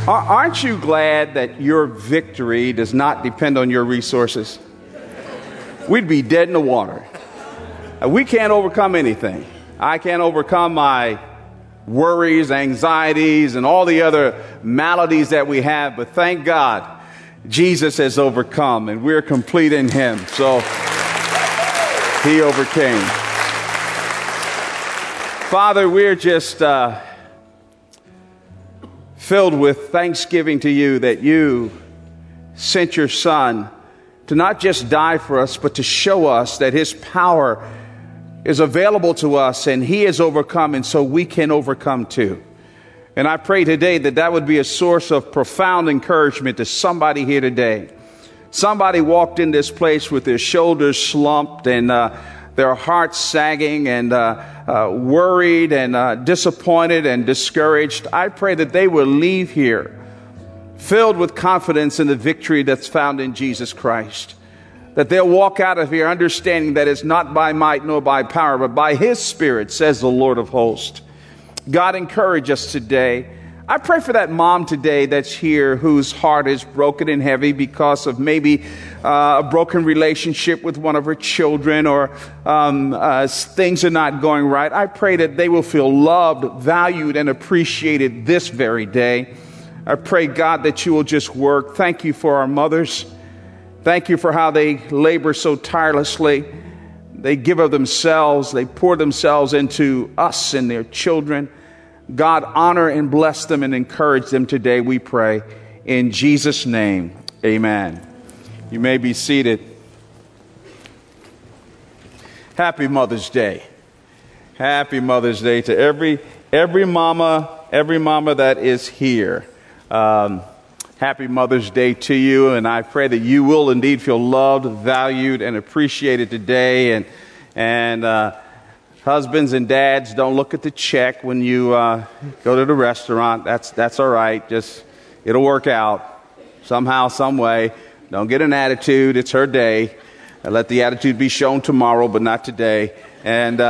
Aren't you glad that your victory does not depend on your resources? We'd be dead in the water. We can't overcome anything. I can't overcome my worries, anxieties, and all the other maladies that we have, but thank God Jesus has overcome, and we're complete in Him. So He overcame. Father, we're just filled with thanksgiving to You that You sent Your Son to not just die for us, but to show us that His power is available to us, and He has overcome, and so we can overcome too. And I pray today that that would be a source of profound encouragement to somebody here today. Somebody walked in this place with their shoulders slumped and their hearts sagging and worried and disappointed and discouraged. I pray that they will leave here filled with confidence in the victory that's found in Jesus Christ. That they'll walk out of here understanding that it's not by might nor by power, but by His Spirit, says the Lord of hosts. God, encourage us today. I pray for that mom today that's here whose heart is broken and heavy because of maybe a broken relationship with one of her children, or things are not going right. I pray that they will feel loved, valued, and appreciated this very day. I pray, God, that You will just work. Thank You for our mothers. Thank You for how they labor so tirelessly. They give of themselves. They pour themselves into us and their children. God, honor and bless them and encourage them today, we pray. In Jesus' name, amen. You may be seated. Happy Mother's Day. Happy Mother's Day to every mama that is here. Happy Mother's Day to you, and I pray that you will indeed feel loved, valued, and appreciated today. And husbands and dads, don't look at the check when you go to the restaurant. That's all right. Just it'll work out somehow, some way. Don't get an attitude. It's her day. Let the attitude be shown tomorrow, but not today. And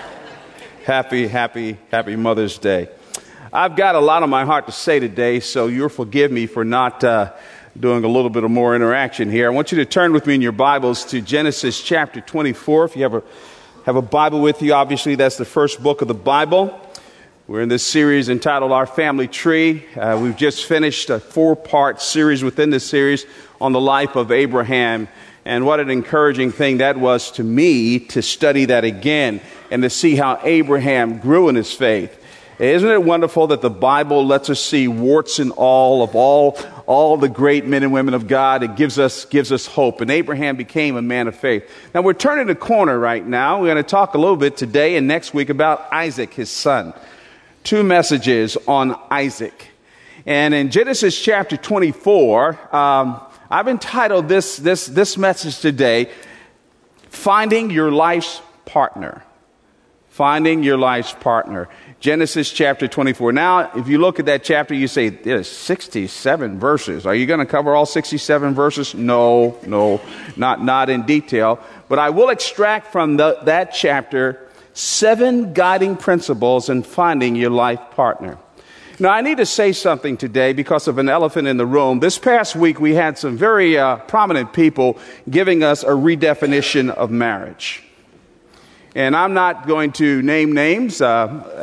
happy Mother's Day. I've got a lot on my heart to say today, so you'll forgive me for not doing a little bit of more interaction here. I want you to turn with me in your Bibles to Genesis chapter 24. If you have a Bible with you, obviously that's the first book of the Bible. We're in this series entitled Our Family Tree. We've just finished a 4-part series within this series on the life of Abraham. And what an encouraging thing that was to me to study that again and to see how Abraham grew in his faith. Isn't it wonderful that the Bible lets us see warts and all of all the great men and women of God? It gives us hope. And Abraham became a man of faith. Now we're turning the corner right now. We're going to talk a little bit today and next week about Isaac, his son. 2 messages on Isaac. And in Genesis chapter 24, I've entitled this message today, Finding Your Life's Partner. Finding Your Life's Partner. Genesis chapter 24. Now, if you look at that chapter, you say, there's 67 verses. Are you going to cover all 67 verses? No, not in detail. But I will extract from that chapter 7 guiding principles in finding your life partner. Now, I need to say something today because of an elephant in the room. This past week, we had some very prominent people giving us a redefinition of marriage. And I'm not going to name names but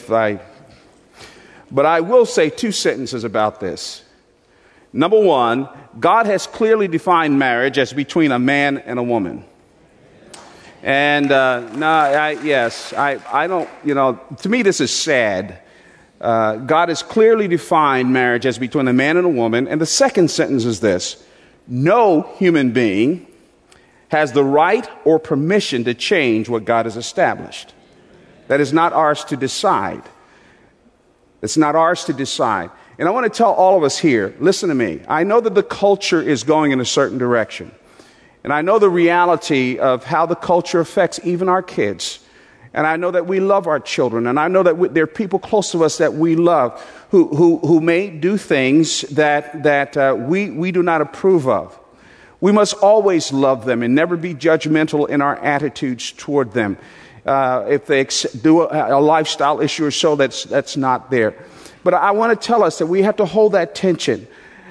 I will say 2 sentences about this. Number 1, God has clearly defined marriage as between a man and a woman. And I don't, to me this is sad. God has clearly defined marriage as between a man and a woman. And the second sentence is this: no human being has the right or permission to change what God has established. That is not ours to decide. It's not ours to decide. And I want to tell all of us here, listen to me. I know that the culture is going in a certain direction. And I know the reality of how the culture affects even our kids. And I know that we love our children. And I know that there are people close to us that we love who may do things that we do not approve of. We must always love them and never be judgmental in our attitudes toward them. If they do a lifestyle issue or so, that's not there. But I want to tell us that we have to hold that tension.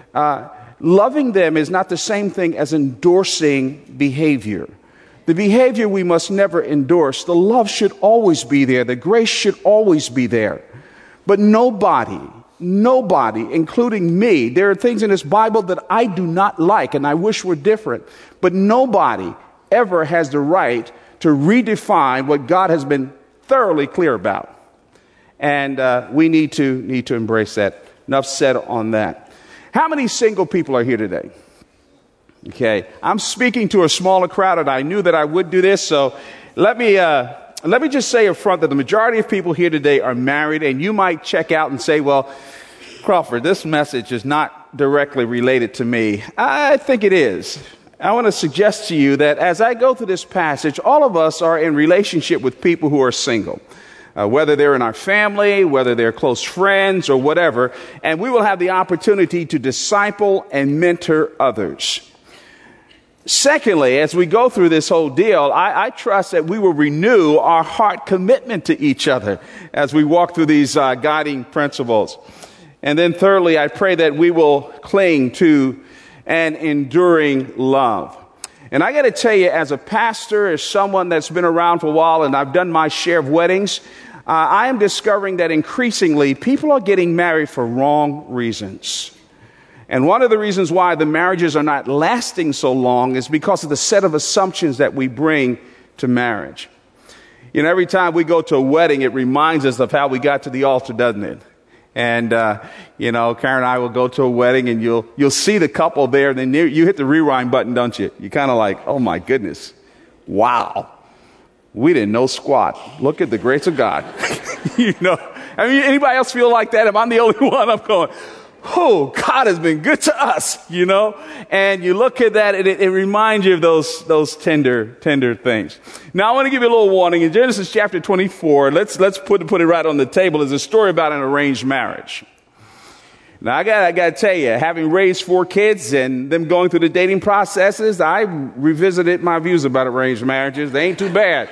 Loving them is not the same thing as endorsing behavior. The behavior we must never endorse. The love should always be there. The grace should always be there. But nobody, including me, there are things in this Bible that I do not like and I wish were different. But nobody ever has the right to redefine what God has been thoroughly clear about. And we need to embrace that. Enough said on that. How many single people are here today? Okay, I'm speaking to a smaller crowd, and I knew that I would do this. So let me just say up front that the majority of people here today are married, and you might check out and say, well, Crawford, this message is not directly related to me. I think it is. I want to suggest to you that as I go through this passage, all of us are in relationship with people who are single. Whether they're in our family, whether they're close friends or whatever, and we will have the opportunity to disciple and mentor others. Secondly, as we go through this whole deal, I trust that we will renew our heart commitment to each other as we walk through these guiding principles. And then thirdly, I pray that we will cling to an enduring love. And I got to tell you, as a pastor, as someone that's been around for a while, and I've done my share of weddings, I am discovering that increasingly people are getting married for wrong reasons. And one of the reasons why the marriages are not lasting so long is because of the set of assumptions that we bring to marriage. You know, every time we go to a wedding, it reminds us of how we got to the altar, doesn't it? And, Karen and I will go to a wedding and you'll see the couple there. And then you hit the rewind button, don't you? You're kind of like, oh my goodness. Wow. We didn't know squat. Look at the grace of God. Anybody else feel like that? If I'm the only one, I'm going, oh, God has been good to us, and you look at that and it reminds you of those tender things. Now, I want to give you a little warning. In Genesis chapter 24, let's put it right on the table. There's a story about an arranged marriage. Now, I got to tell you, having raised 4 kids and them going through the dating processes, I revisited my views about arranged marriages. They ain't too bad.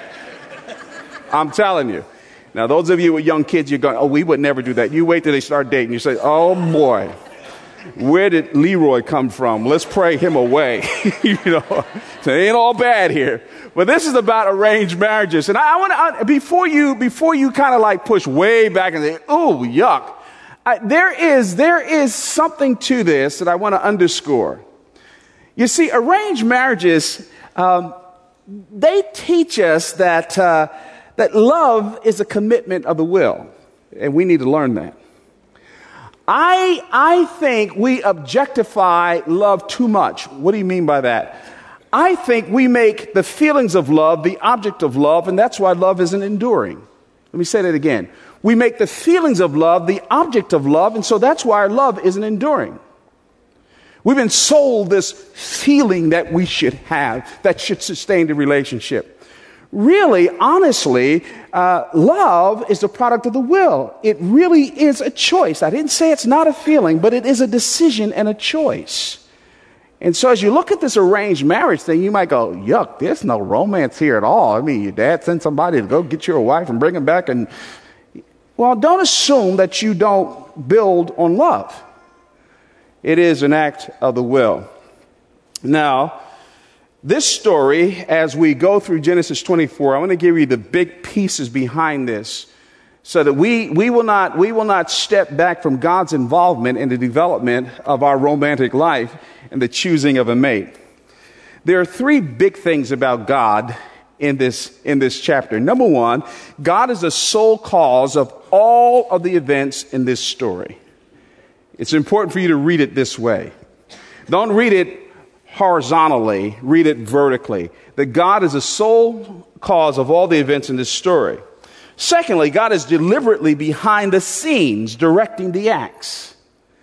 I'm telling you. Now, those of you with young kids, you're going, oh, we would never do that. You wait till they start dating. You say, oh, boy, where did Leroy come from? Let's pray him away. So it ain't all bad here. But this is about arranged marriages. And I want to, before you kind of like push way back and say, oh, yuck, there is something to this that I want to underscore. You see, arranged marriages, they teach us that love is a commitment of the will, and we need to learn that. I think we objectify love too much. What do you mean by that? I think we make the feelings of love the object of love, and that's why love isn't enduring. Let me say that again. We make the feelings of love the object of love, and so that's why our love isn't enduring. We've been sold this feeling that we should have that should sustain the relationship. Really, honestly, love is the product of the will. It really is a choice. I didn't say it's not a feeling, but it is a decision and a choice. And so as you look at this arranged marriage thing, you might go, yuck, there's no romance here at all. I mean, your dad sent somebody to go get you a wife and bring him back. And well, don't assume that you don't build on love. It is an act of the will. Now, this story, as we go through Genesis 24, I want to give you the big pieces behind this so that we will not step back from God's involvement in the development of our romantic life and the choosing of a mate. There are 3 big things about God in this chapter. Number 1, God is the sole cause of all of the events in this story. It's important for you to read it this way. Don't read it horizontally, read it vertically. That God is the sole cause of all the events in this story. Secondly, God is deliberately behind the scenes directing the acts.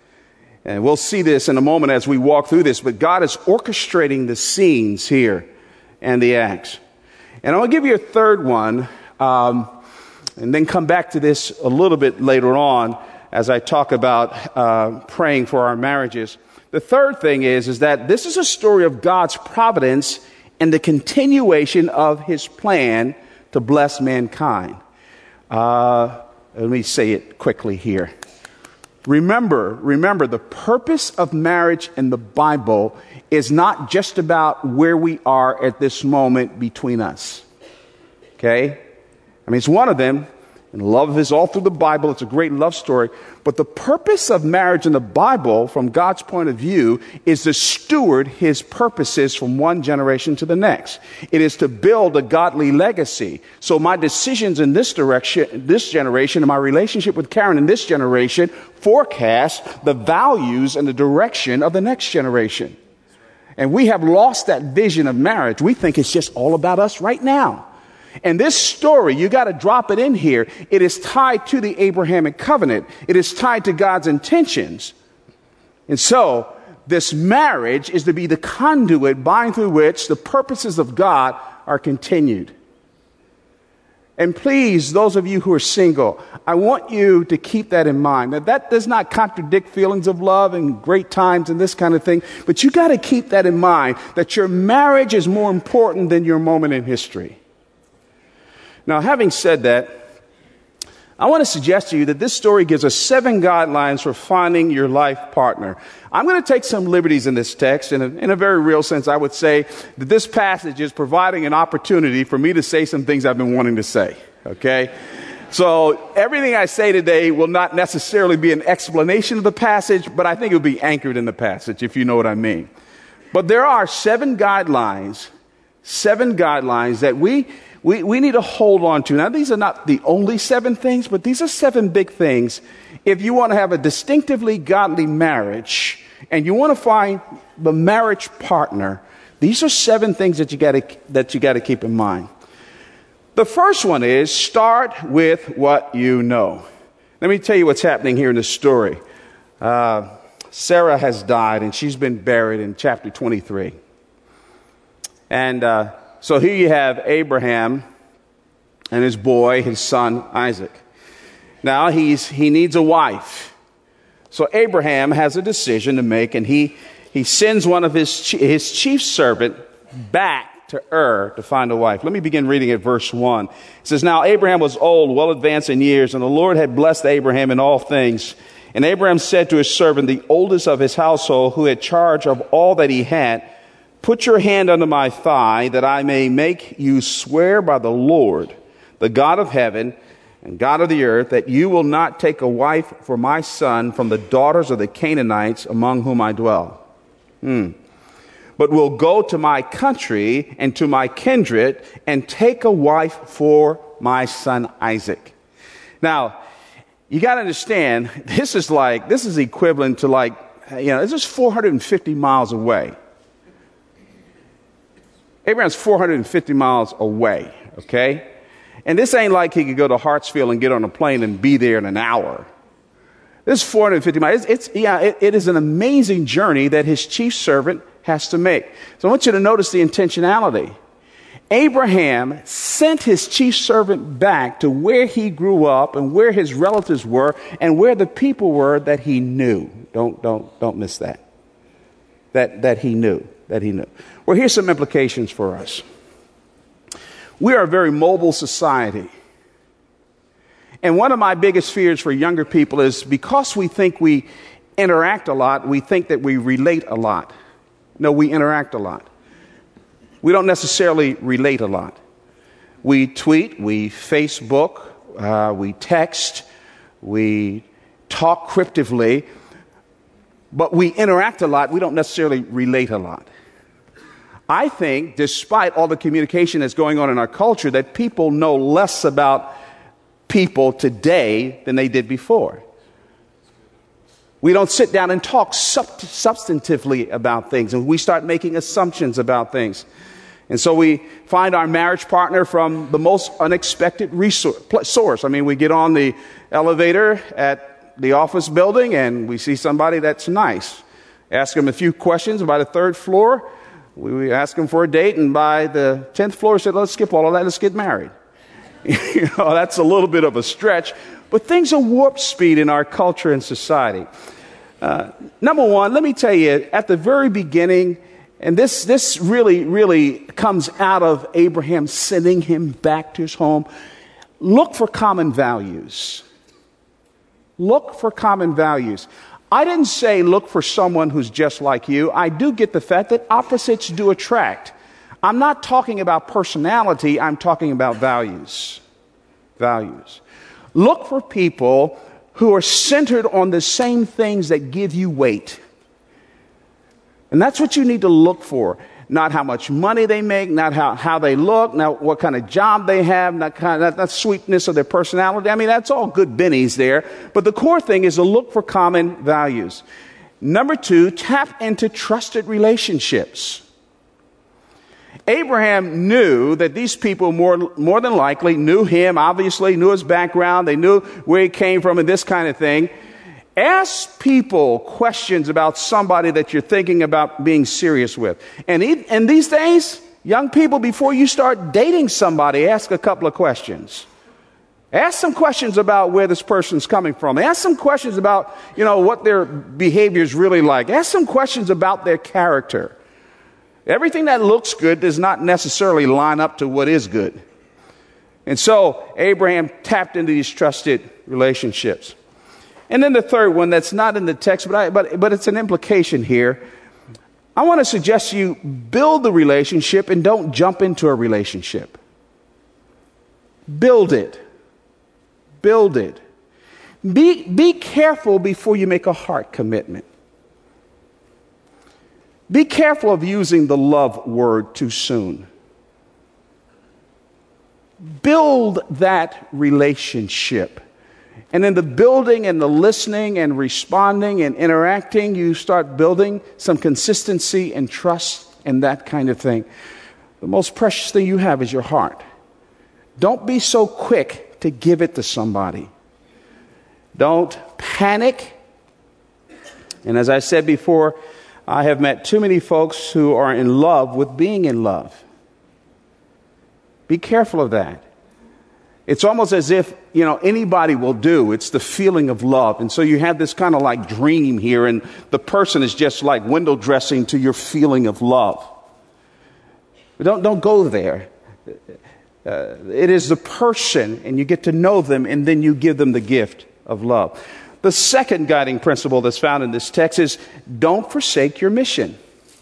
And we'll see this in a moment as we walk through this, but God is orchestrating the scenes here and the acts. And I'm going to give you a third one, and then come back to this a little bit later on as I talk about praying for our marriages. The third thing is that this is a story of God's providence and the continuation of his plan to bless mankind. Let me say it quickly here. Remember, the purpose of marriage in the Bible is not just about where we are at this moment between us. Okay? I mean, it's one of them. And love is all through the Bible. It's a great love story. But the purpose of marriage in the Bible, from God's point of view, is to steward his purposes from one generation to the next. It is to build a godly legacy. So my decisions in this direction, this generation, and my relationship with Karen in this generation forecast the values and the direction of the next generation. And we have lost that vision of marriage. We think it's just all about us right now. And this story, you got to drop it in here. It is tied to the Abrahamic covenant. It is tied to God's intentions. And so this marriage is to be the conduit by through which the purposes of God are continued. And please, those of you who are single, I want you to keep that in mind. Now, that does not contradict feelings of love and great times and this kind of thing, but you got to keep that in mind, that your marriage is more important than your moment in history. Now, having said that, I want to suggest to you that this story gives us 7 guidelines for finding your life partner. I'm going to take some liberties in this text. In a very real sense, I would say that this passage is providing an opportunity for me to say some things I've been wanting to say. Okay? So everything I say today will not necessarily be an explanation of the passage, but I think it will be anchored in the passage, if you know what I mean. But there are 7 guidelines that we need to hold on to. Now, these are not the only 7 things, but these are 7 big things. If you want to have a distinctively godly marriage and you want to find the marriage partner, these are 7 things that you got to keep in mind. The first one is start with what you know. Let me tell you what's happening here in this story. Sarah has died and she's been buried in chapter 23. And so here you have Abraham and his boy, his son, Isaac. Now he needs a wife. So Abraham has a decision to make, and he sends one of his chief servant back to Ur to find a wife. Let me begin reading at verse 1. It says, "Now Abraham was old, well advanced in years, and the Lord had blessed Abraham in all things. And Abraham said to his servant, the oldest of his household, who had charge of all that he had, 'Put your hand under my thigh, that I may make you swear by the Lord, the God of heaven and God of the earth, that you will not take a wife for my son from the daughters of the Canaanites among whom I dwell, but will go to my country and to my kindred and take a wife for my son Isaac.'" Now, you got to understand, this is equivalent to this is 450 miles away. Abraham's 450 miles away, okay? And this ain't like he could go to Hartsfield and get on a plane and be there in an hour. This is 450 miles. It is an amazing journey that his chief servant has to make. So I want you to notice the intentionality. Abraham sent his chief servant back to where he grew up and where his relatives were and where the people were that he knew. Don't miss that. That he knew. Well, here's some implications for us. We are a very mobile society. And one of my biggest fears for younger people is because we think we interact a lot, we think that we relate a lot. No, we interact a lot. We don't necessarily relate a lot. We tweet, we Facebook, we text, we talk cryptically, but we interact a lot. We don't necessarily relate a lot. I think, despite all the communication that's going on in our culture, that people know less about people today than they did before. We don't sit down and talk substantively about things, and we start making assumptions about things. And so we find our marriage partner from the most unexpected source. I mean, we get on the elevator at the office building, and we see somebody that's nice. Ask them a few questions about the 3rd floor. We ask them for a date, and by the 10th floor, said, "Let's skip all of that. Let's get married." That's a little bit of a stretch, but things are warp speed in our culture and society. Number one, let me tell you, at the very beginning, and this really comes out of Abraham sending him back to his home, look for common values. Look for common values. I didn't say look for someone who's just like you. I do get the fact that opposites do attract. I'm not talking about personality. I'm talking about values. Values. Look for people who are centered on the same things that give you weight. And that's what you need to look for. Not how much money they make, not how they look, not what kind of job they have, not the sweetness of their personality. I mean, that's all good bennies there. But the core thing is to look for common values. Number 2, tap into trusted relationships. Abraham knew that these people more than likely knew him, obviously, knew his background, they knew where he came from and this kind of thing. Ask people questions about somebody that you're thinking about being serious with. And these days, young people, before you start dating somebody, ask a couple of questions. Ask some questions about where this person's coming from. Ask some questions about, what their behavior is really like. Ask some questions about their character. Everything that looks good does not necessarily line up to what is good. And so Abraham tapped into these trusted relationships. And then the third one that's not in the text, but it's an implication here. I want to suggest you build the relationship and don't jump into a relationship. Build it. Build it. Be careful before you make a heart commitment. Be careful of using the love word too soon. Build that relationship. And in the building and the listening and responding and interacting, you start building some consistency and trust and that kind of thing. The most precious thing you have is your heart. Don't be so quick to give it to somebody. Don't panic. And as I said before, I have met too many folks who are in love with being in love. Be careful of that. It's almost as if, anybody will do. It's the feeling of love. And so you have this kind of like dream here, and the person is just like window dressing to your feeling of love. But don't go there. It is the person, and you get to know them, and then you give them the gift of love. The second guiding principle that's found in this text is don't forsake your mission.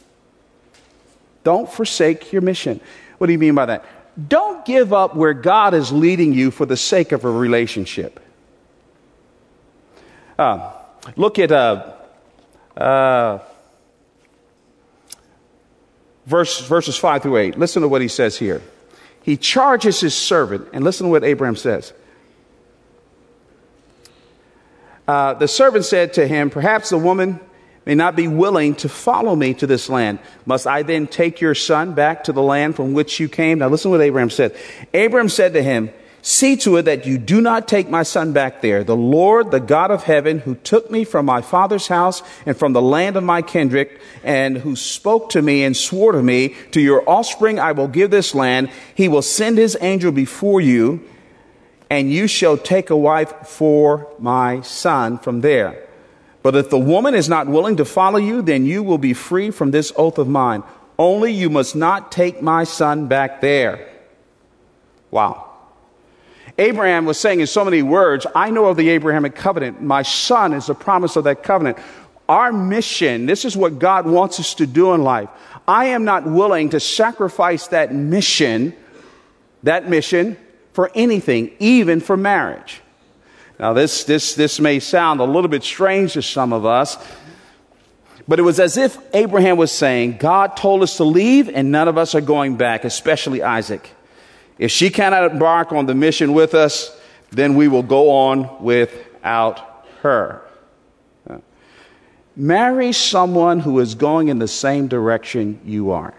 Don't forsake your mission. What do you mean by that? Don't give up where God is leading you for the sake of a relationship. Look at verses 5 through 8. Listen to what he says here. He charges his servant, and listen to what Abraham says. The servant said to him, perhaps the woman may not be willing to follow me to this land. Must I then take your son back to the land from which you came? Now listen to what Abraham said. Abraham said to him, see to it that you do not take my son back there. The Lord, the God of heaven, who took me from my father's house and from the land of my kindred, and who spoke to me and swore to me, to your offspring I will give this land. He will send his angel before you, and you shall take a wife for my son from there. But if the woman is not willing to follow you, then you will be free from this oath of mine. Only you must not take my son back there. Wow. Abraham was saying in so many words, I know of the Abrahamic covenant. My son is the promise of that covenant. Our mission, this is what God wants us to do in life. I am not willing to sacrifice that mission for anything, even for marriage. Now, this may sound a little bit strange to some of us, but it was as if Abraham was saying, God told us to leave, and none of us are going back, especially Isaac. If she cannot embark on the mission with us, then we will go on without her. Marry someone who is going in the same direction you are.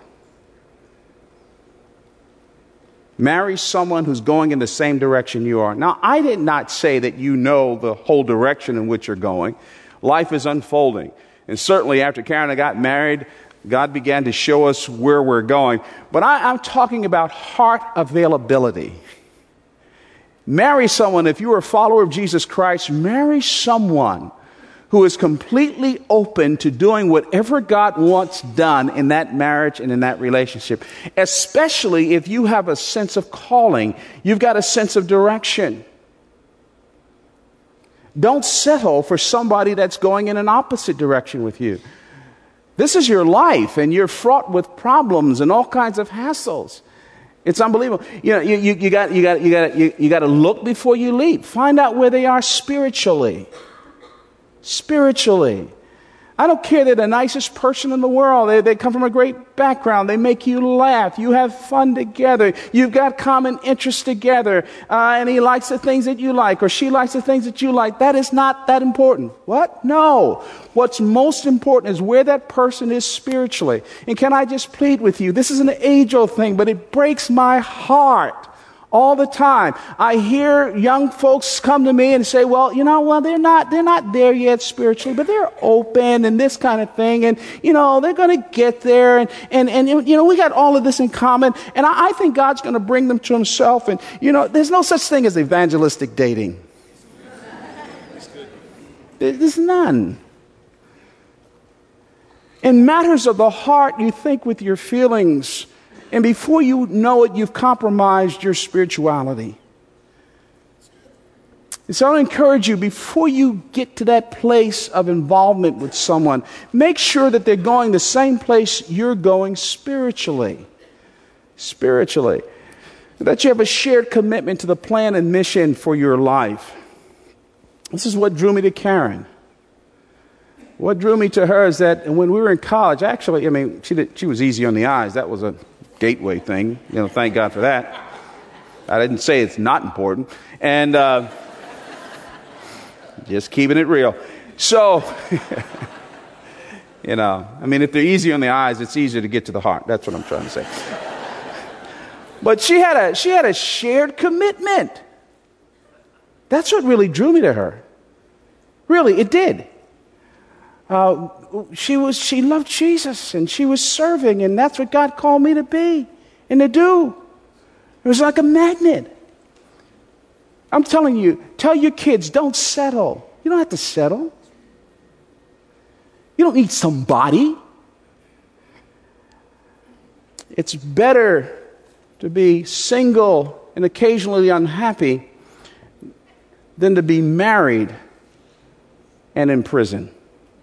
Marry someone who's going in the same direction you are. Now, I did not say that you know the whole direction in which you're going. Life is unfolding. And certainly after Karen and I got married, God began to show us where we're going. But I'm talking about heart availability. Marry someone, if you are a follower of Jesus Christ, marry someone who is completely open to doing whatever God wants done in that marriage and in that relationship. Especially if you have a sense of calling. You've got a sense of direction. Don't settle for somebody that's going in an opposite direction with you. This is your life, and you're fraught with problems and all kinds of hassles. It's unbelievable. You know, you got to look before you leap. Find out where they are spiritually. Spiritually. I don't care, they're the nicest person in the world. They come from a great background. They make you laugh. You have fun together. You've got common interests together. And he likes the things that you like, or she likes the things that you like. That is not that important. What? No. What's most important is where that person is spiritually. And can I just plead with you? This is an age-old thing, but it breaks my heart. All the time. I hear young folks come to me and say, well, they're not there yet spiritually, but they're open and this kind of thing. And, they're going to get there. And we got all of this in common. And I think God's going to bring them to himself. And, there's no such thing as evangelistic dating. There's none. In matters of the heart, you think with your feelings. And before you know it, you've compromised your spirituality. And so I encourage you, before you get to that place of involvement with someone, make sure that they're going the same place you're going spiritually. Spiritually. That you have a shared commitment to the plan and mission for your life. This is what drew me to Karen. What drew me to her is that when we were in college, actually, she was easy on the eyes. That was a gateway thing. Thank God for that. I didn't say it's not important. And just keeping it real. So, if they're easy on the eyes, it's easier to get to the heart. That's what I'm trying to say. But she had a shared commitment. That's what really drew me to her. Really, it did. She loved Jesus, and she was serving, and that's what God called me to be and to do. It was like a magnet. I'm telling you, tell your kids, don't settle. You don't have to settle. You don't need somebody. It's better to be single and occasionally unhappy than to be married and in prison.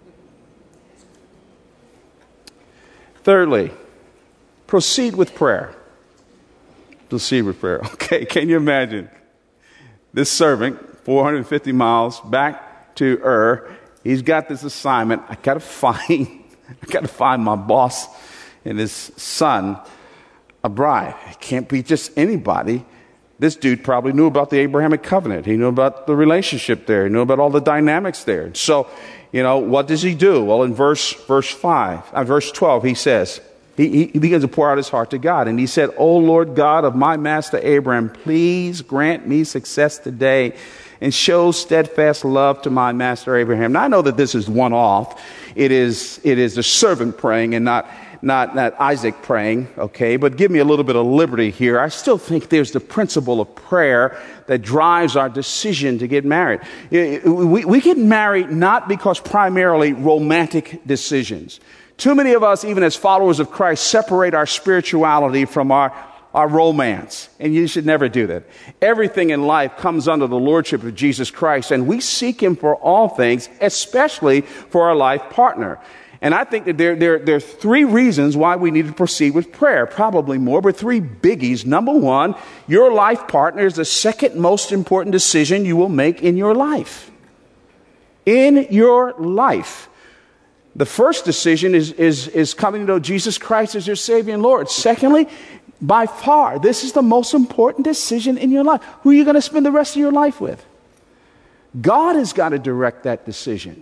Thirdly, proceed with prayer. Proceed with prayer. Okay, can you imagine this servant, 450 miles back to Ur? He's got this assignment. I got to find my boss and his son a bride. It can't be just anybody. This dude probably knew about the Abrahamic covenant. He knew about the relationship there. He knew about all the dynamics there. So, what does he do? Well, in verse 12, he says, he begins to pour out his heart to God. And he said, O Lord God of my master Abraham, please grant me success today and show steadfast love to my master Abraham. Now, I know that this is one off. It is the servant praying and not Isaac praying, okay? But give me a little bit of liberty here. I still think there's the principle of prayer that drives our decision to get married. We get married not because primarily romantic decisions. Too many of us, even as followers of Christ, separate our spirituality from our romance. And you should never do that. Everything in life comes under the lordship of Jesus Christ, and we seek him for all things, especially for our life partner. And I think that there are three reasons why we need to proceed with prayer. Probably more, but three biggies. Number one, your life partner is the second most important decision you will make in your life. In your life. The first decision is coming to know Jesus Christ as your Savior and Lord. Secondly, by far, this is the most important decision in your life. Who are you going to spend the rest of your life with? God has got to direct that decision.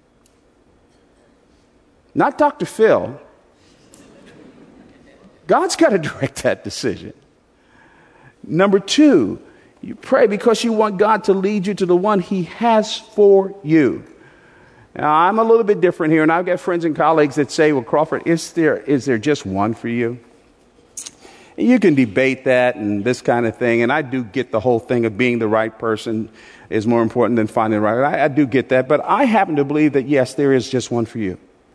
Not Dr. Phil. God's got to direct that decision. Number two, you pray because you want God to lead you to the one he has for you. Now, I'm a little bit different here, and I've got friends and colleagues that say, well, Crawford, is there just one for you? And you can debate that and this kind of thing, and I do get the whole thing of being the right person is more important than finding the right. I do get that, but I happen to believe that, yes, there is just one for you.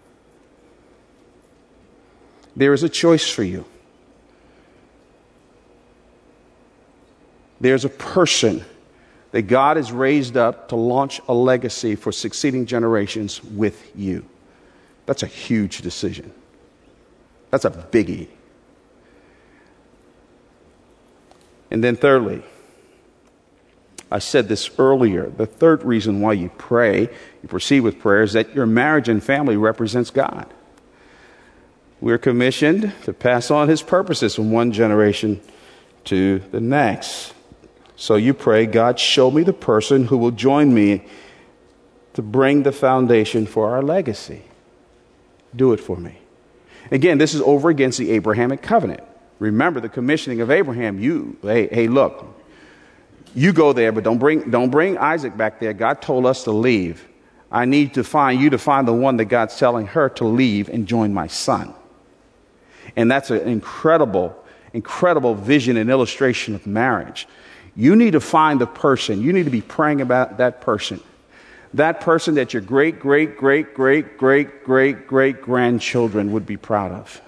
There is a choice for you. There's a person that God is raised up to launch a legacy for succeeding generations with you. That's a huge decision. That's a biggie. And then thirdly, I said this earlier, the third reason why you pray, you proceed with prayer, is that your marriage and family represents God. We're commissioned to pass on his purposes from one generation to the next. So you pray, God, show me the person who will join me to bring the foundation for our legacy. Do it for me. Again, this is over against the Abrahamic covenant. Remember the commissioning of Abraham. Hey, look, you go there, but don't bring Isaac back there. God told us to leave. I need to find you to find the one that God's telling her to leave and join my son. And that's an incredible vision and illustration of marriage. You need to find the person. You need to be praying about that person. That person that your great-great-great-great-great-great-grandchildren would be proud of.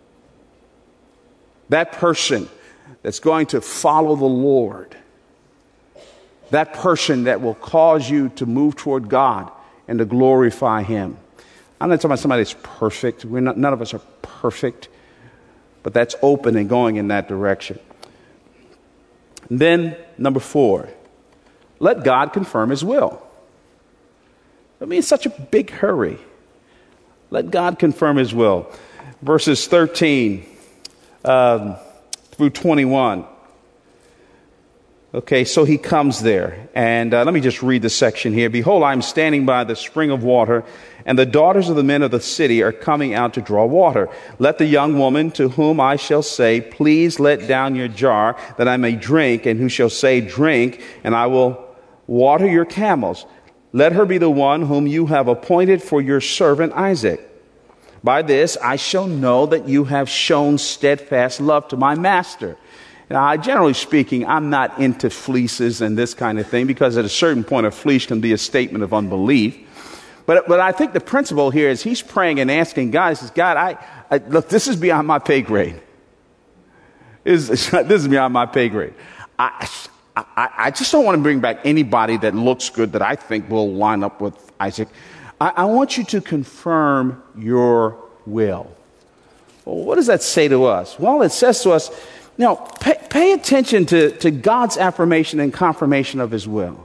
That person that's going to follow the Lord. That person that will cause you to move toward God and to glorify him. I'm not talking about somebody that's perfect. None of us are perfect. But that's open and going in that direction. And then, number 4, let God confirm his will. Don't be in such a big hurry. Let God confirm his will. Verses 13 through 21. Okay, so he comes there. And let me just read the section here. Behold, I am standing by the spring of water, and the daughters of the men of the city are coming out to draw water. Let the young woman to whom I shall say, please let down your jar that I may drink, and who shall say, drink, and I will water your camels. Let her be the one whom you have appointed for your servant Isaac. By this I shall know that you have shown steadfast love to my master. Now, generally speaking, I'm not into fleeces and this kind of thing, because at a certain point a fleece can be a statement of unbelief. But I think the principle here is he's praying and asking God, he says, God, I look, this is beyond my pay grade. This is beyond my pay grade. I just don't want to bring back anybody that looks good that I think will line up with Isaac. I want you to confirm your will. Well, what does that say to us? Well, it says to us, pay attention to God's affirmation and confirmation of his will.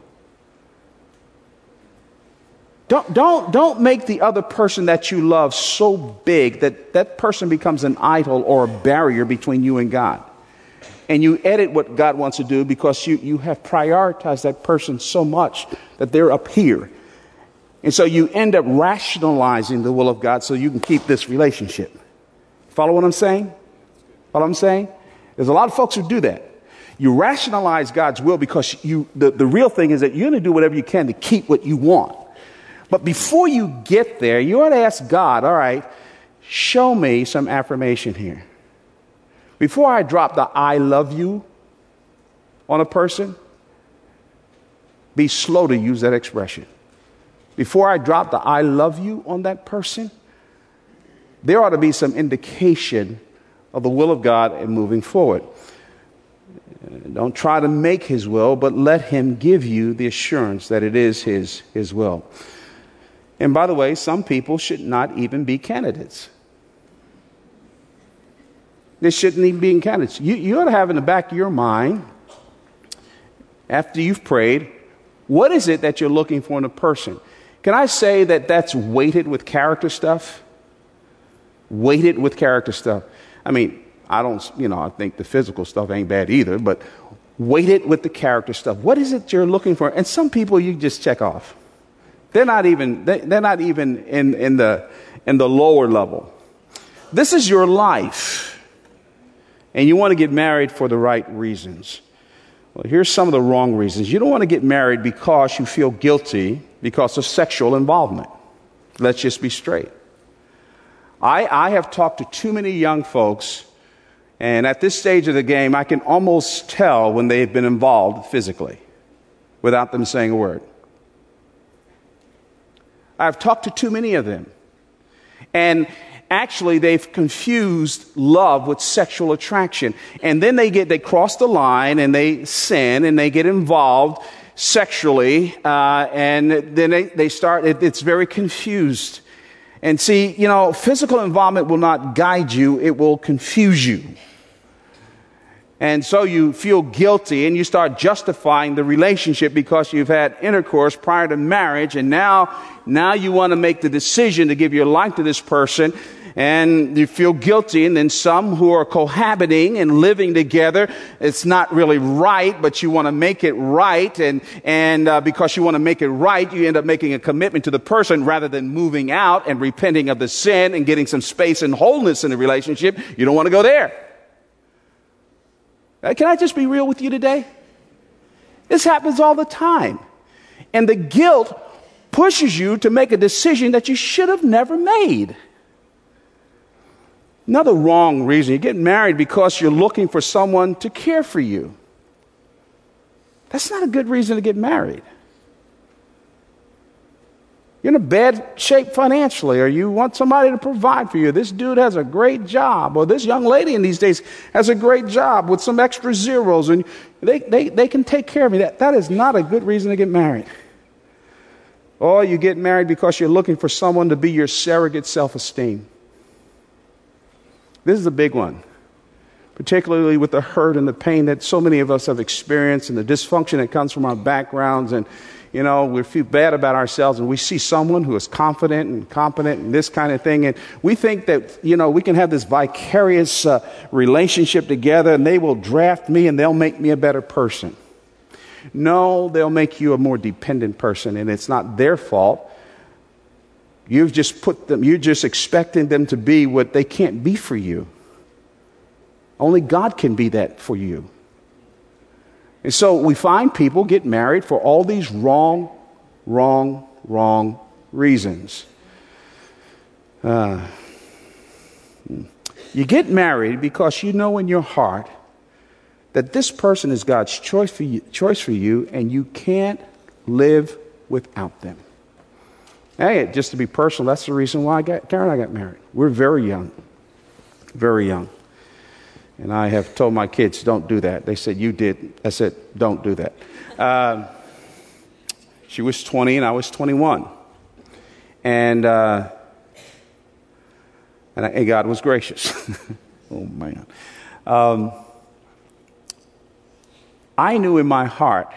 Don't make the other person that you love so big that person becomes an idol or a barrier between you and God. And you edit what God wants to do because you have prioritized that person so much that they're up here. And so you end up rationalizing the will of God so you can keep this relationship. Follow what I'm saying? Follow what I'm saying? There's a lot of folks who do that. You rationalize God's will because the real thing is that you're going to do whatever you can to keep what you want. But before you get there, you ought to ask God, all right, show me some affirmation here. Before I drop the I love you on a person, be slow to use that expression. Before I drop the I love you on that person, there ought to be some indication of the will of God in moving forward. Don't try to make his will, but let him give you the assurance that it is his will. And by the way, some people should not even be candidates. They shouldn't even be candidates. You ought to have in the back of your mind, after you've prayed, what is it that you're looking for in a person? Can I say that that's weighted with character stuff? Weighted with character stuff. I mean, I think the physical stuff ain't bad either, but weighted with the character stuff. What is it you're looking for? And some people you just check off. They're not even in the lower level. This is your life. And you want to get married for the right reasons. Well, here's some of the wrong reasons. You don't want to get married because you feel guilty because of sexual involvement. Let's just be straight. I have talked to too many young folks, and at this stage of the game, I can almost tell when they've been involved physically without them saying a word. I've talked to too many of them. And actually, they've confused love with sexual attraction. And then they cross the line and they sin and they get involved sexually, and then they start, it's very confused. And see, physical involvement will not guide you, it will confuse you. And so you feel guilty and you start justifying the relationship because you've had intercourse prior to marriage, and now you want to make the decision to give your life to this person, and you feel guilty. And then some who are cohabiting and living together, it's not really right, but you want to make it right, and because you want to make it right, you end up making a commitment to the person rather than moving out and repenting of the sin and getting some space and wholeness in the relationship. You don't want to go there. Can I just be real with you today? This happens all the time. And the guilt pushes you to make a decision that you should have never made. Another wrong reason, you get married because you're looking for someone to care for you. That's not a good reason to get married. You're in a bad shape financially, or you want somebody to provide for you. This dude has a great job, or this young lady in these days has a great job with some extra zeros, and they can take care of me. That is not a good reason to get married. Or you get married because you're looking for someone to be your surrogate self-esteem. This is a big one, particularly with the hurt and the pain that so many of us have experienced and the dysfunction that comes from our backgrounds. And we feel bad about ourselves, and we see someone who is confident and competent and this kind of thing, and we think that, we can have this vicarious relationship together, and they will draft me and they'll make me a better person. No, they'll make you a more dependent person, and it's not their fault. You're just expecting them to be what they can't be for you. Only God can be that for you. And so we find people get married for all these wrong reasons. You get married because you know in your heart that this person is God's choice for you, and you can't live without them. Hey, just to be personal, that's the reason why Karen and I got married. We're very young. And I have told my kids, don't do that. They said, you did. I said, don't do that. She was 20 and I was 21. And God was gracious. Oh, man. I knew in my heart,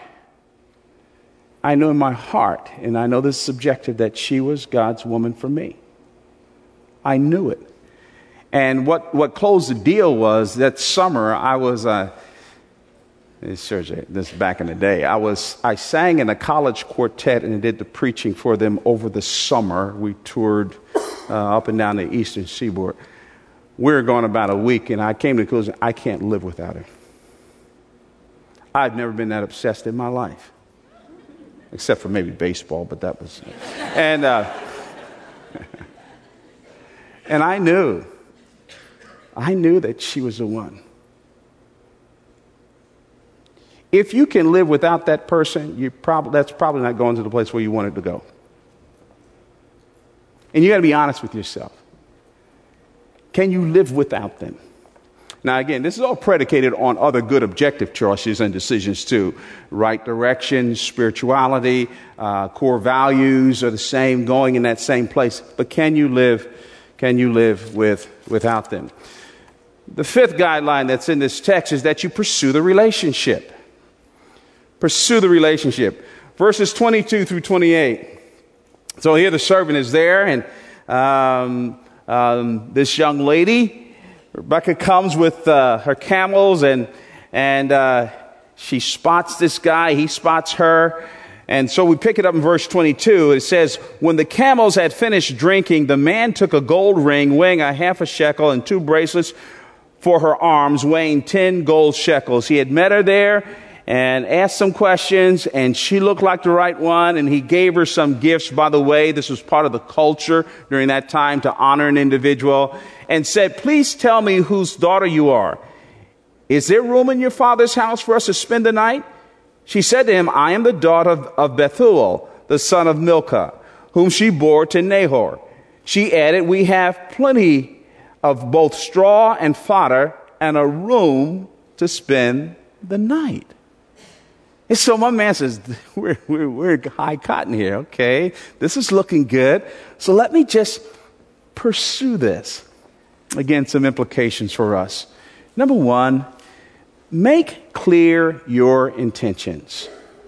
and I know this is subjective, that she was God's woman for me. I knew it. And what closed the deal was that summer I was, this is back in the day, I sang in a college quartet and did the preaching for them over the summer. We toured up and down the eastern seaboard. We were gone about a week, and I came to the conclusion, I can't live without her. I've never been that obsessed in my life. Except for maybe baseball, but that was... And I knew that she was the one. If you can live without that person, that's probably not going to the place where you wanted to go. And you got to be honest with yourself. Can you live without them? Now, again, this is all predicated on other good objective choices and decisions too. Right direction, spirituality, core values are the same, going in that same place. But can you live without them? The fifth guideline that's in this text is that you pursue the relationship. Pursue the relationship. Verses 22 through 28. So here the servant is there, and this young lady, Rebecca, comes with her camels, and she spots this guy, he spots her. And so we pick it up in verse 22. It says, when the camels had finished drinking, the man took a gold ring weighing a half a shekel and 2 bracelets for her arms weighing 10 gold shekels. He had met her there and asked some questions, and she looked like the right one, and he gave her some gifts. By the way, this was part of the culture during that time to honor an individual, and said, please tell me whose daughter you are. Is there room in your father's house for us to spend the night? She said to him, I am the daughter of Bethuel, the son of Milcah, whom she bore to Nahor. She added, we have plenty of both straw and fodder and a room to spend the night. And so my man says, we're high cotton here. Okay, this is looking good. So let me just pursue this. Again, some implications for us. Number one, make clear your intentions.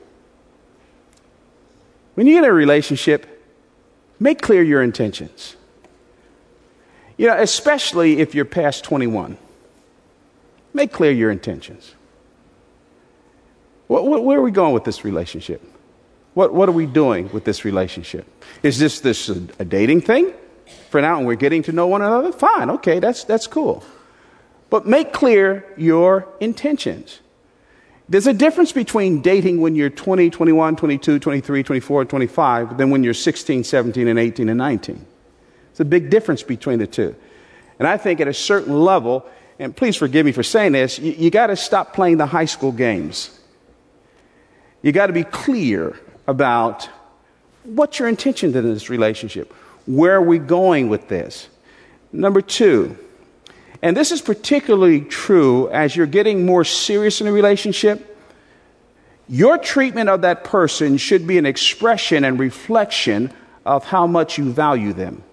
When you get in a relationship, make clear your intentions. You know, especially if you're past 21. Make clear your intentions. Where are we going with this relationship? What are we doing with this relationship? Is this a dating thing? For now, and we're getting to know one another? Fine, okay, that's cool. But make clear your intentions. There's a difference between dating when you're 20, 21, 22, 23, 24, 25 than when you're 16, 17, and 18, and 19. It's a big difference between the two. And I think at a certain level, and please forgive me for saying this, you got to stop playing the high school games. You got to be clear about what's your intention in this relationship. Where are we going with this? Number two, and this is particularly true as you're getting more serious in a relationship, your treatment of that person should be an expression and reflection of how much you value them.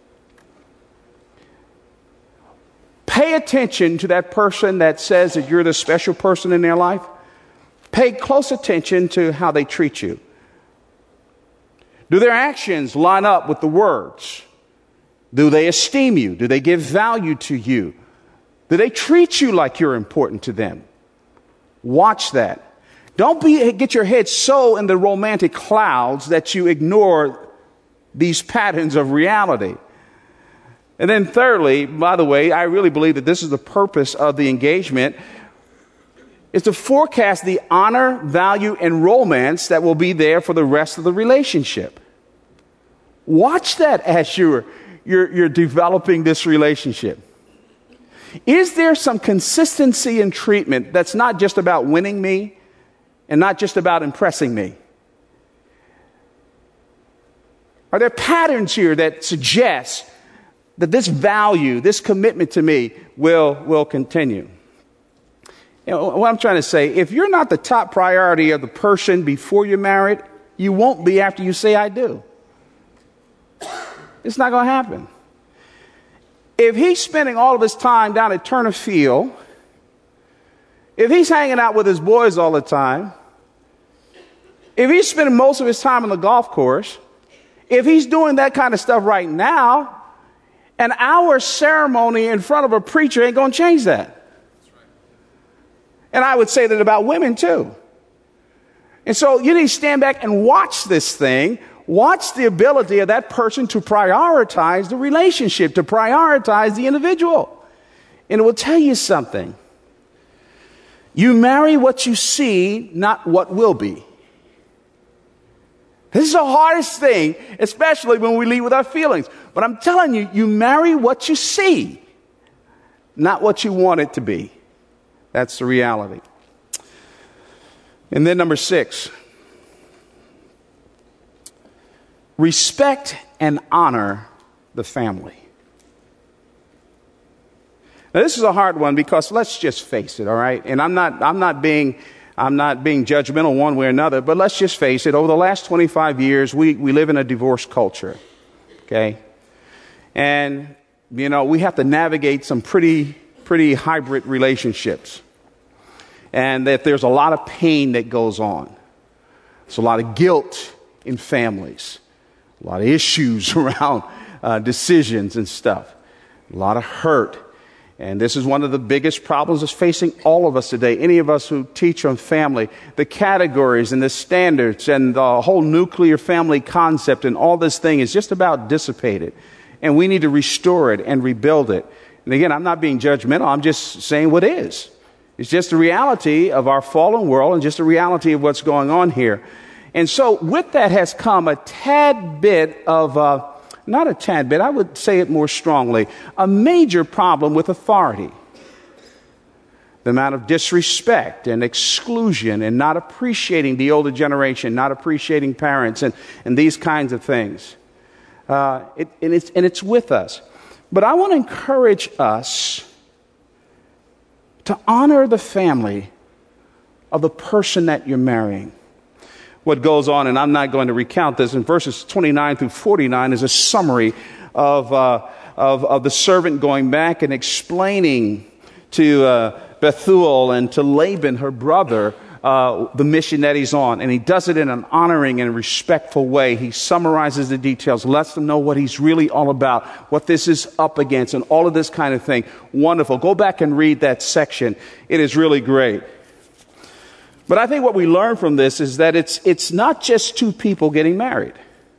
Pay attention to that person that says that you're the special person in their life. Pay close attention to how they treat you. Do their actions line up with the words? Do they esteem you? Do they give value to you? Do they treat you like you're important to them? Watch that. Don't get your head so in the romantic clouds that you ignore these patterns of reality. And then thirdly, by the way, I really believe that this is the purpose of the engagement, is to forecast the honor, value, and romance that will be there for the rest of the relationship. Watch that as you're developing this relationship. Is there some consistency in treatment that's not just about winning me and not just about impressing me? Are there patterns here that suggest that this value, this commitment to me will continue? You know, what I'm trying to say, if you're not the top priority of the person before you're married, you won't be after you say I do. It's not going to happen. If he's spending all of his time down at Turner Field, if he's hanging out with his boys all the time, if he's spending most of his time on the golf course, if he's doing that kind of stuff right now, an hour ceremony in front of a preacher ain't going to change that. And I would say that about women too. And so you need to stand back and watch this thing. Watch the ability of that person to prioritize the relationship, to prioritize the individual. And it will tell you something. You marry what you see, not what will be. This is the hardest thing, especially when we lead with our feelings. But I'm telling you, you marry what you see, not what you want it to be. That's the reality. And then number 6, respect and honor the family. Now, this is a hard one because let's just face it, all right? And I'm not being judgmental one way or another, but let's just face it. Over the last 25 years, we live in a divorce culture, okay? And, you know, we have to navigate some pretty hybrid relationships. And that there's a lot of pain that goes on. There's a lot of guilt in families. A lot of issues around decisions and stuff. A lot of hurt. And this is one of the biggest problems that's facing all of us today. Any of us who teach on family, the categories and the standards and the whole nuclear family concept and all this thing is just about dissipated. And we need to restore it and rebuild it. And again, I'm not being judgmental. I'm just saying what is. It's just the reality of our fallen world and just the reality of what's going on here. And so with that has come a tad bit of, not a tad bit, I would say it more strongly, a major problem with authority. The amount of disrespect and exclusion and not appreciating the older generation, not appreciating parents and these kinds of things. It's with us. But I want to encourage us to honor the family of the person that you're marrying. What goes on, and I'm not going to recount this, in verses 29 through 49 is a summary of the servant going back and explaining to Bethuel and to Laban, her brother, the mission that he's on. And he does it in an honoring and respectful way. He summarizes the details, lets them know what he's really all about, what this is up against, and all of this kind of thing. Wonderful. Go back and read that section. It is really great. But I think what we learn from this is that it's not just two people getting married.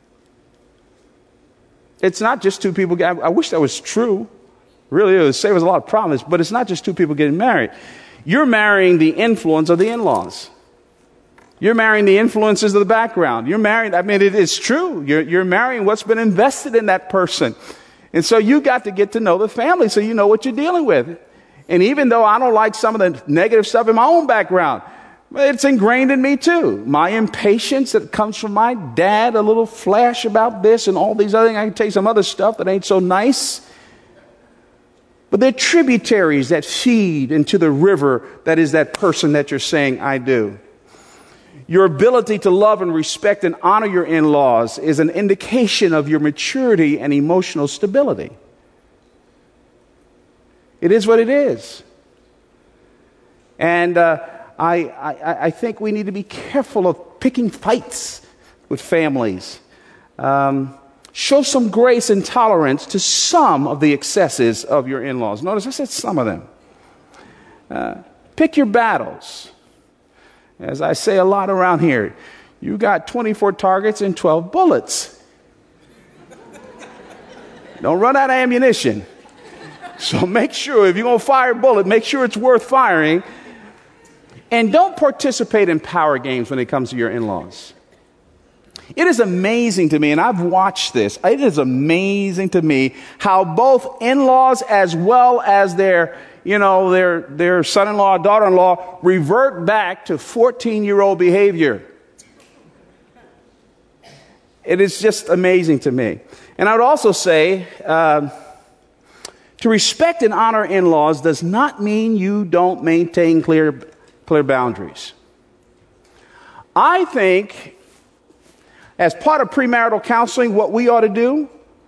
It's not just two people. I wish that was true. Really, it would save us a lot of problems. But it's not just two people getting married. You're marrying the influence of the in-laws. You're marrying the influences of the background. You're marrying, I mean, it is true. You're marrying what's been invested in that person. And so you got to get to know the family so you know what you're dealing with. And even though I don't like some of the negative stuff in my own background, it's ingrained in me too. My impatience that comes from my dad, a little flash about this and all these other things. I can tell you some other stuff that ain't so nice. But they're tributaries that feed into the river that is that person that you're saying, I do. Your ability to love and respect and honor your in-laws is an indication of your maturity and emotional stability. It is what it is. And I think we need to be careful of picking fights with families. Show some grace and tolerance to some of the excesses of your in-laws. Notice I said some of them. Pick your battles. As I say a lot around here, you got 24 targets and 12 bullets. Don't run out of ammunition. So make sure, if you're going to fire a bullet, make sure it's worth firing. And don't participate in power games when it comes to your in-laws. It is amazing to me, and I've watched this, it is amazing to me how both in-laws as well as their son-in-law, daughter-in-law revert back to 14-year-old behavior. It is just amazing to me. And I would also say, to respect and honor in-laws does not mean you don't maintain clear boundaries. I think as part of premarital counseling, what we ought to do,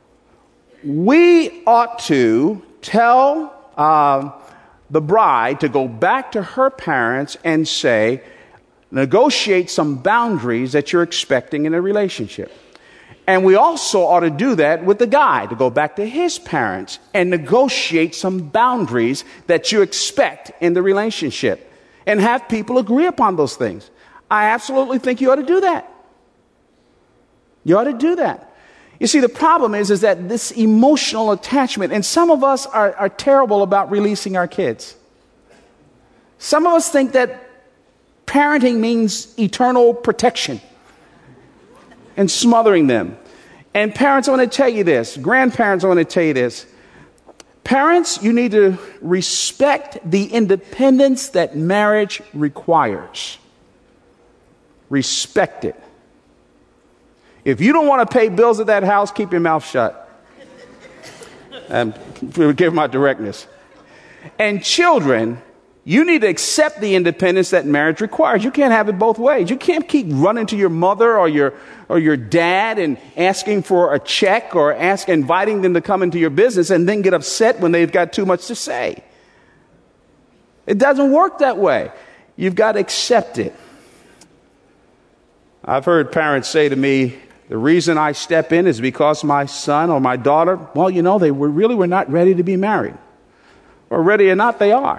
we ought to tell the bride to go back to her parents and say, negotiate some boundaries that you're expecting in a relationship. And we also ought to do that with the guy, to go back to his parents and negotiate some boundaries that you expect in the relationship and have people agree upon those things. I absolutely think you ought to do that. You ought to do that. You see, the problem is that this emotional attachment, and some of us are terrible about releasing our kids. Some of us think that parenting means eternal protection and smothering them. And parents, I want to tell you this. Grandparents, I want to tell you this. Parents, you need to respect the independence that marriage requires. Respect it. If you don't want to pay bills at that house, keep your mouth shut. Forgive my directness. And children, you need to accept the independence that marriage requires. You can't have it both ways. You can't keep running to your mother or your dad and asking for a check or inviting them to come into your business and then get upset when they've got too much to say. It doesn't work that way. You've got to accept it. I've heard parents say to me, the reason I step in is because my son or my daughter, well, they were not ready to be married. Or ready or not, they are.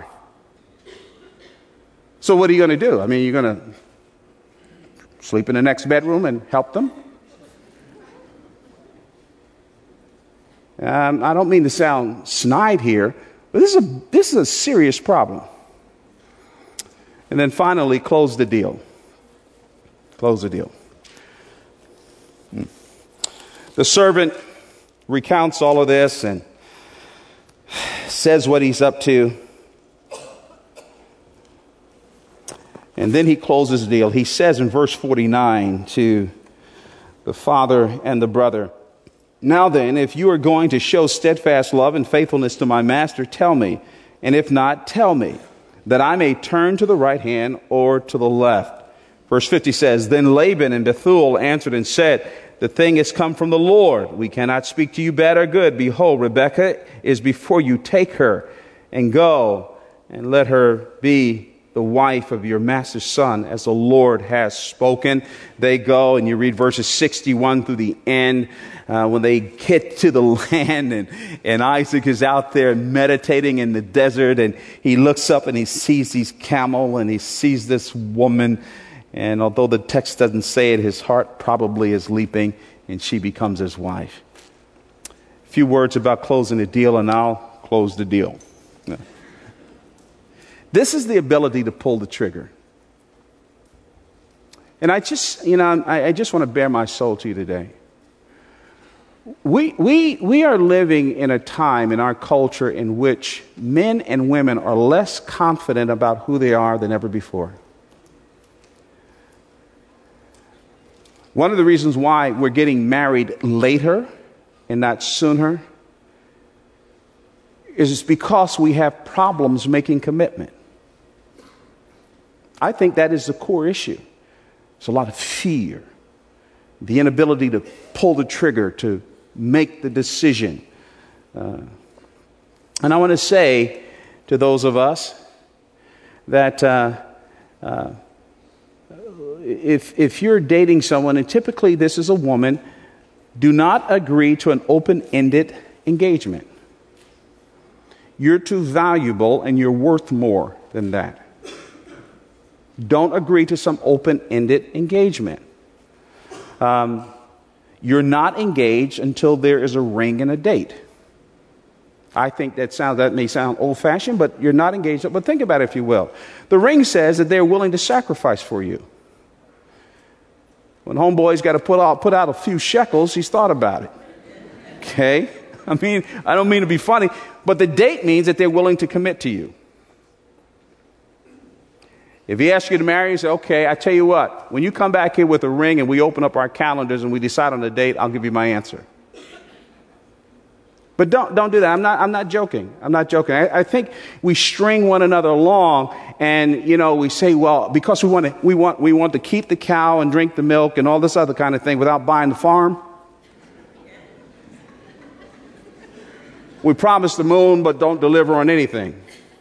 So what are you going to do? I mean, you're going to sleep in the next bedroom and help them? I don't mean to sound snide here, but this is a serious problem. And then finally, close the deal. Close the deal. The servant recounts all of this and says what he's up to. And then he closes the deal. He says in verse 49 to the father and the brother, now then, if you are going to show steadfast love and faithfulness to my master, tell me. And if not, tell me. that I may turn to the right hand or to the left. Verse 50 says, Then Laban and Bethuel answered and said, The thing has come from the Lord. We cannot speak to you bad or good. Behold, Rebekah is before you. Take her and go and let her be the wife of your master's son, as the Lord has spoken. They go, and you read verses 61 through the end, when they get to the land, and Isaac is out there meditating in the desert, and he looks up and he sees these camel, and he sees this woman, and although the text doesn't say it, his heart probably is leaping, and she becomes his wife. A few words about closing the deal, and I'll close the deal. This is the ability to pull the trigger. And I just want to bare my soul to you today. We are living in a time in our culture in which men and women are less confident about who they are than ever before. One of the reasons why we're getting married later and not sooner is because we have problems making commitment. I think that is the core issue. It's a lot of fear, the inability to pull the trigger, to make the decision. And I want to say to those of us that if you're dating someone, and typically this is a woman, do not agree to an open-ended engagement. You're too valuable and you're worth more than that. Don't agree to some open-ended engagement. You're not engaged until there is a ring and a date. I think that may sound old-fashioned, but you're not engaged. But think about it, if you will. The ring says that they're willing to sacrifice for you. When homeboy's got to put out a few shekels, he's thought about it. Okay? I mean, I don't mean to be funny, but the date means that they're willing to commit to you. If he asks you to marry, you say, okay, I tell you what, when you come back here with a ring and we open up our calendars and we decide on a date, I'll give you my answer. But don't do that. I'm not joking. I'm not joking. I think we string one another along, and we say, well, because we want to keep the cow and drink the milk and all this other kind of thing without buying the farm. We promise the moon, but don't deliver on anything.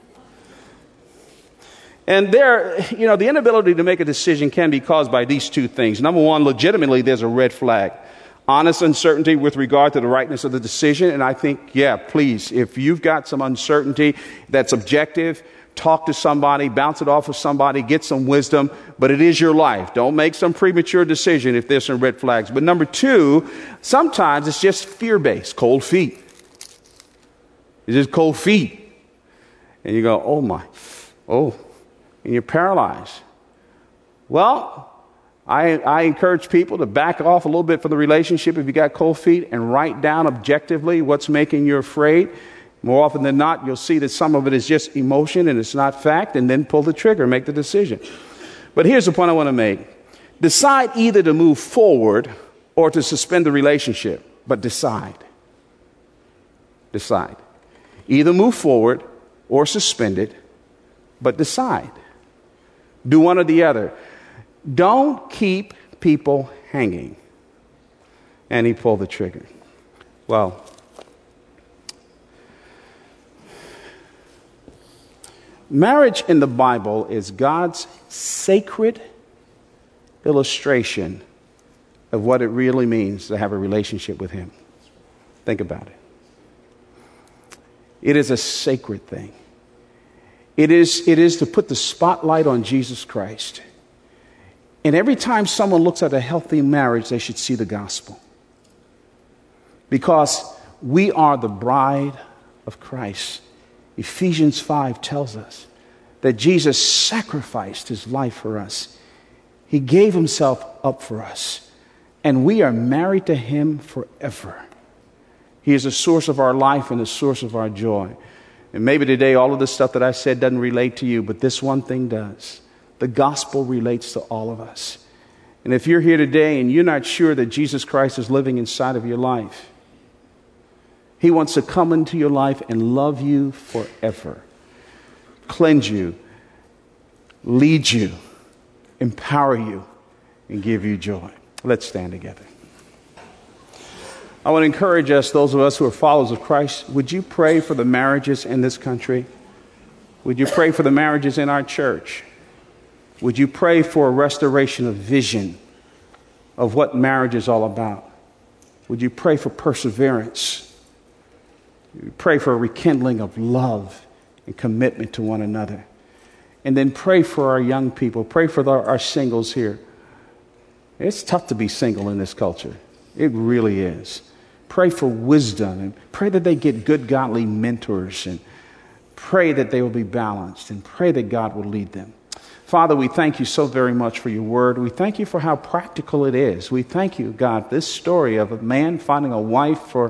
And the inability to make a decision can be caused by these two things. Number one, legitimately, there's a red flag. Honest uncertainty with regard to the rightness of the decision. And I think, please, if you've got some uncertainty that's objective, talk to somebody, bounce it off of somebody, get some wisdom. But it is your life. Don't make some premature decision if there's some red flags. But number two, sometimes it's just fear-based, cold feet. It's just cold feet. And you go, and you're paralyzed. Well, I encourage people to back off a little bit from the relationship if you got cold feet and write down objectively what's making you afraid. More often than not, you'll see that some of it is just emotion and it's not fact, and then pull the trigger, make the decision. But here's the point I want to make. Decide either to move forward or to suspend the relationship, but decide. Decide. Either move forward or suspend it, but decide. Do one or the other. Don't keep people hanging. And he pulled the trigger. Well, marriage in the Bible is God's sacred illustration of what it really means to have a relationship with him. Think about it. It is a sacred thing. It is to put the spotlight on Jesus Christ. And every time someone looks at a healthy marriage, they should see the gospel. Because we are the bride of Christ. Ephesians 5 tells us that Jesus sacrificed his life for us. He gave himself up for us. And we are married to him forever. He is the source of our life and the source of our joy. And maybe today all of the stuff that I said doesn't relate to you, but this one thing does. The gospel relates to all of us. And if you're here today and you're not sure that Jesus Christ is living inside of your life, he wants to come into your life and love you forever, cleanse you, lead you, empower you, and give you joy. Let's stand together. I want to encourage us, those of us who are followers of Christ, would you pray for the marriages in this country? Would you pray for the marriages in our church? Would you pray for a restoration of vision of what marriage is all about? Would you pray for perseverance? Pray for a rekindling of love and commitment to one another. And then pray for our young people. Pray for our singles here. It's tough to be single in this culture. It really is. Pray for wisdom and pray that they get good godly mentors, and pray that they will be balanced, and pray that God will lead them. Father, we thank you so very much for your word. We thank you for how practical it is. We thank you, God, this story of a man finding a wife for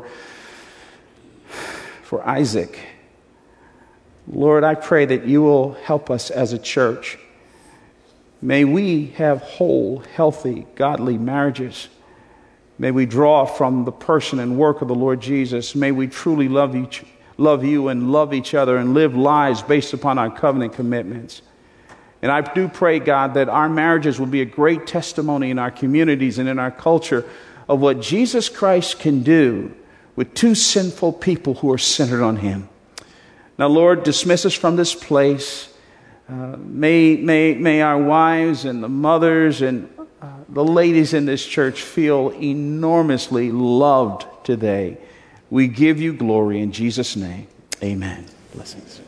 Isaac. Lord, I pray that you will help us as a church. May we have whole, healthy, godly marriages. May we draw from the person and work of the Lord Jesus. May we truly love you and love each other and live lives based upon our covenant commitments. And I do pray, God, that our marriages will be a great testimony in our communities and in our culture of what Jesus Christ can do with two sinful people who are centered on him. Now, Lord, dismiss us from this place. May our wives and the mothers and the ladies in this church feel enormously loved today. We give you glory in Jesus' name. Amen. Blessings.